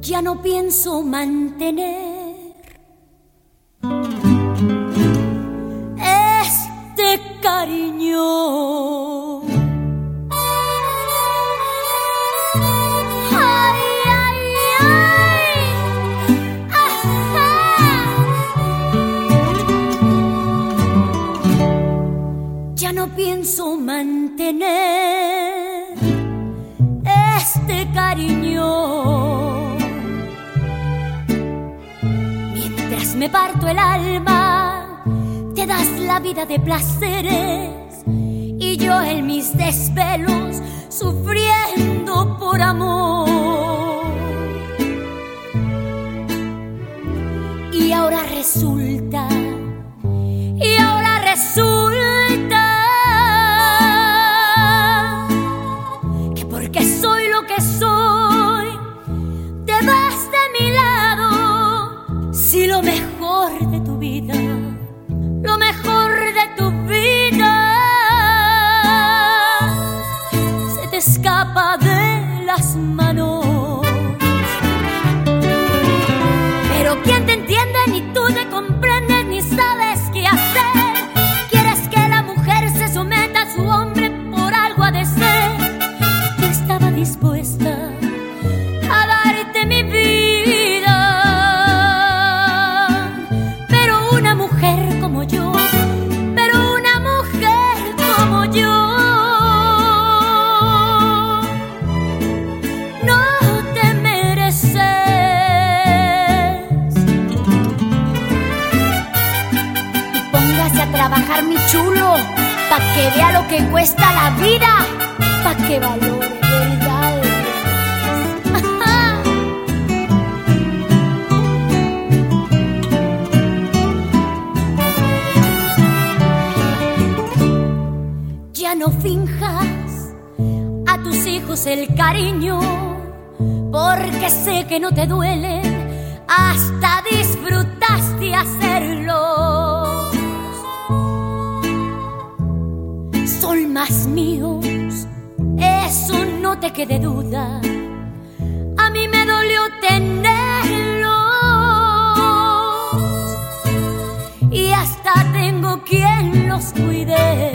Ya no pienso mantener este cariño. Ay, ay, ay. Ajá. Ya no pienso mantener este cariño. Mientras me parto el alma, te das la vida de placeres y yo en mis desvelos sufriendo por amor. Y ahora resulta que porque soy lo que soy, te vas de mi lado. Si lo mejor de tu vida, lo mejor de tu vida se te escapa de las manos. Pero ¿quién te entiende? Ni tú te comprendes, ni sabes qué hacer. Quieres que la mujer se someta a su hombre, por algo ha de ser. Yo estaba dispuesta a darte mi vida, pero una mujer como yo no te mereces. Y póngase a trabajar, mi chulo, pa' que vea lo que cuesta la vida, pa' que valore verdades. Ya no finjas a tus hijos el cariño, porque sé que no te duelen, hasta disfrutaste hacerlos. Son más míos, eso no te quede duda. A mí me dolió tenerlos y hasta tengo quien los cuide.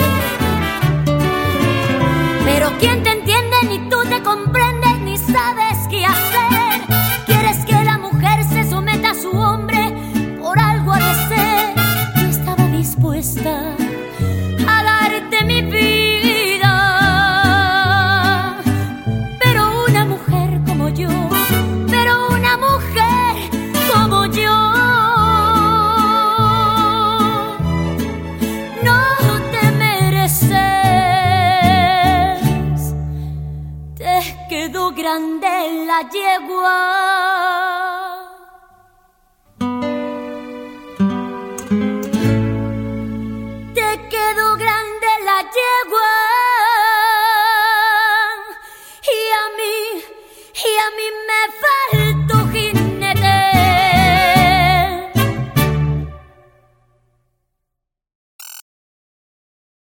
Pero ¿quién te entiende? Ni tú te comprendes, ni sabes qué hacer. Quieres que la mujer se someta a su hombre, por algo ha de ser. Yo estaba dispuesta a darte mi vida, pero una mujer como yo, no te mereces. Quedó grande la yegua.